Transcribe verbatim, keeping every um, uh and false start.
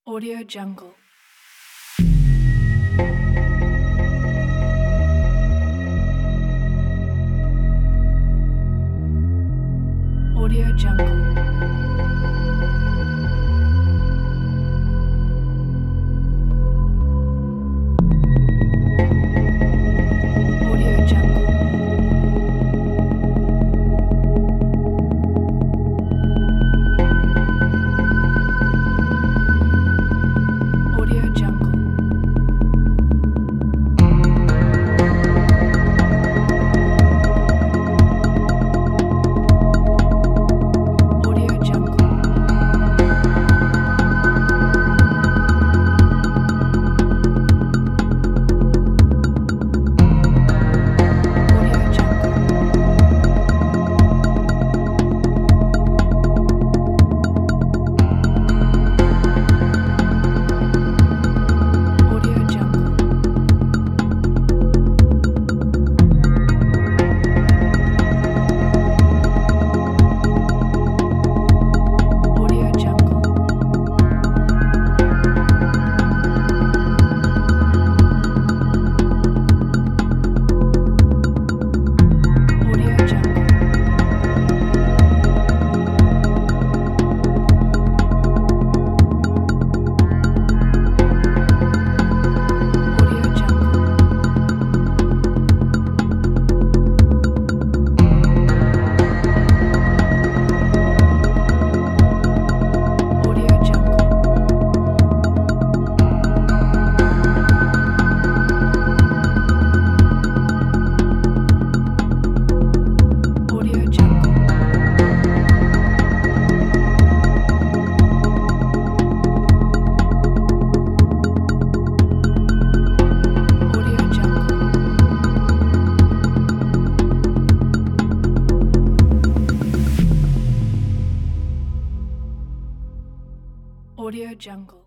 Audio Jungle. Audio Jungle. Audio Jungle. Audio Jungle. Audio Jungle. Audio Jungle. Audio Jungle. Audio Jungle. Audio Jungle. Audio Jungle. Audio Jungle. Audio Jungle. Audio Jungle. Audio Jungle.